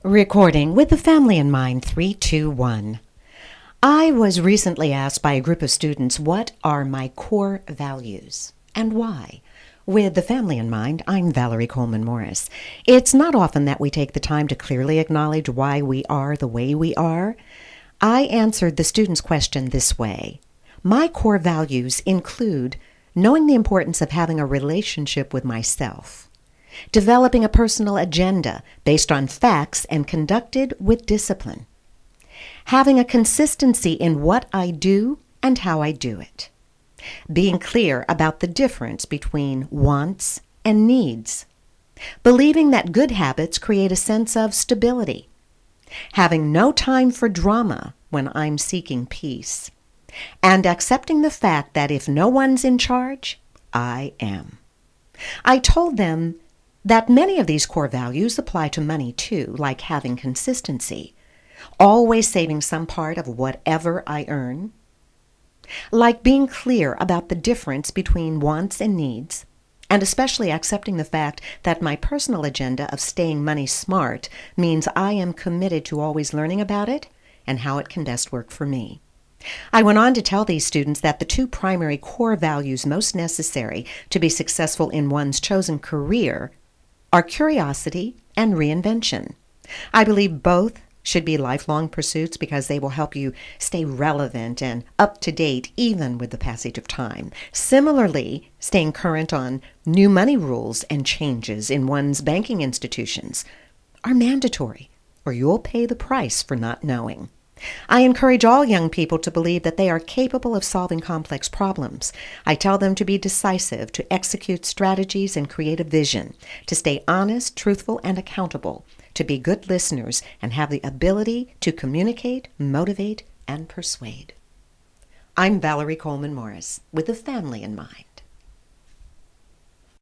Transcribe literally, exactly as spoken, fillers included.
Recording with the family in mind, three, two, one. I was recently asked by a group of students, what are my core values and why? With the family in mind, I'm Valerie Coleman Morris. It's not often that we take the time to clearly acknowledge why we are the way we are. I answered the students' question this way. My core values include knowing the importance of having a relationship with myself, developing a personal agenda based on facts and conducted with discipline, having a consistency in what I do and how I do it, being clear about the difference between wants and needs, believing that good habits create a sense of stability, having no time for drama when I'm seeking peace, and accepting the fact that if no one's in charge, I am. I told them that many of these core values apply to money too, like having consistency, always saving some part of whatever I earn, like being clear about the difference between wants and needs, and especially accepting the fact that my personal agenda of staying money smart means I am committed to always learning about it and how it can best work for me. I went on to tell these students that the two primary core values most necessary to be successful in one's chosen career are curiosity and reinvention. I believe both should be lifelong pursuits because they will help you stay relevant and up to date even with the passage of time. Similarly, staying current on new money rules and changes in one's banking institutions are mandatory, or you'll pay the price for not knowing. I encourage all young people to believe that they are capable of solving complex problems. I tell them to be decisive, to execute strategies and create a vision, to stay honest, truthful, and accountable, to be good listeners, and have the ability to communicate, motivate, and persuade. I'm Valerie Coleman Morris, with the family in mind.